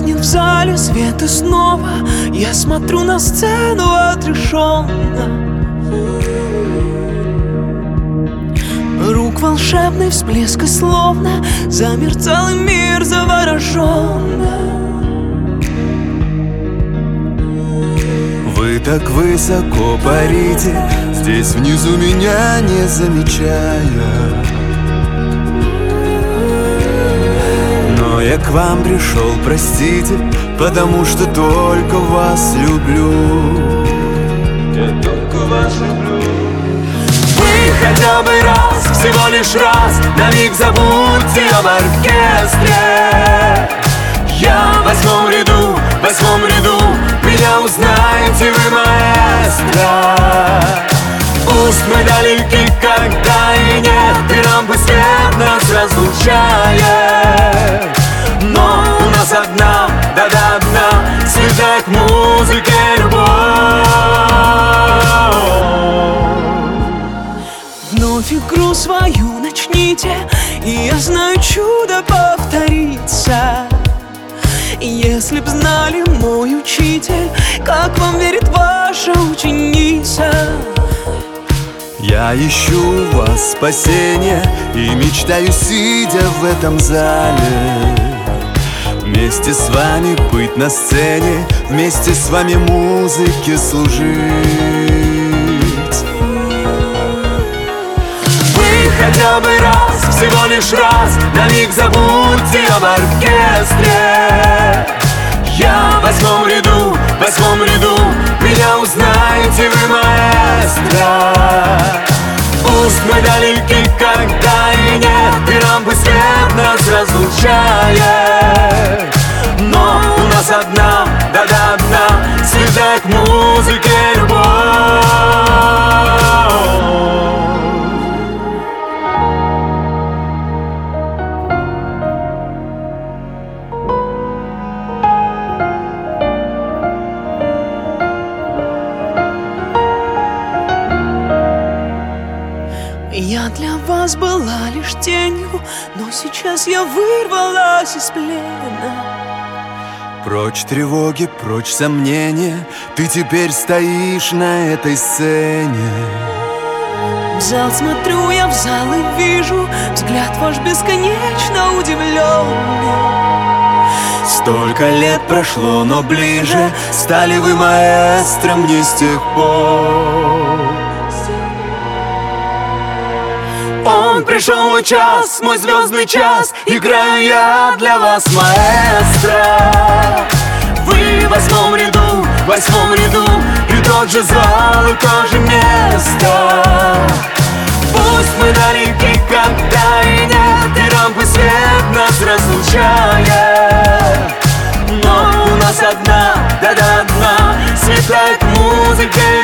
Гаснет в зале свет, и снова я смотрю на сцену отрешенно. Рук волшебный всплеск, и словно замерцал и мир завороженно. Вы так высоко парите, здесь внизу меня не замечая. Но я к вам пришел, простите, потому что только вас люблю. Я только вас люблю. Вы хотя бы раз, всего лишь раз, на миг забудьте об оркестре. Я в восьмом ряду, меня узнаете вы, маэстро. Пусть мы далеки, когда и нет, и рампы свет нас разлучает. Но у нас одна, да-да, одна, светает музыке любовь. Вновь игру свою начните, и я знаю, чудо повторится. Если б знали, мой учитель, как вам верит ваша ученица. Я ищу у вас спасения и мечтаю, сидя в этом зале, вместе с вами быть на сцене, вместе с вами музыке служить. Вы хотя бы раз, всего лишь раз, на миг забудьте об оркестре. Я в восьмом ряду, меня узнаете вы, маэстро. Пусть мы далеки, когда и нет, и рампы свет нас разлучает. Но у нас одна, да-да, одна, светает музыке любовь. Я для вас была лишь тенью, но сейчас я вырвалась из плена. Прочь тревоги, прочь сомнения, ты теперь стоишь на этой сцене. В зал смотрю я, в зал и вижу взгляд ваш бесконечно удивленный. Столько лет прошло, но ближе стали вы, маэстро, мне с тех пор. Он пришел мой час, мой звездный час, играю я для вас, маэстро. Вы в восьмом ряду, и тот же зал, и то же место. Пусть мы далеки, когда и нет, и рампы свет нас разлучает. Но у нас одна, да-да, одна, светает музыка.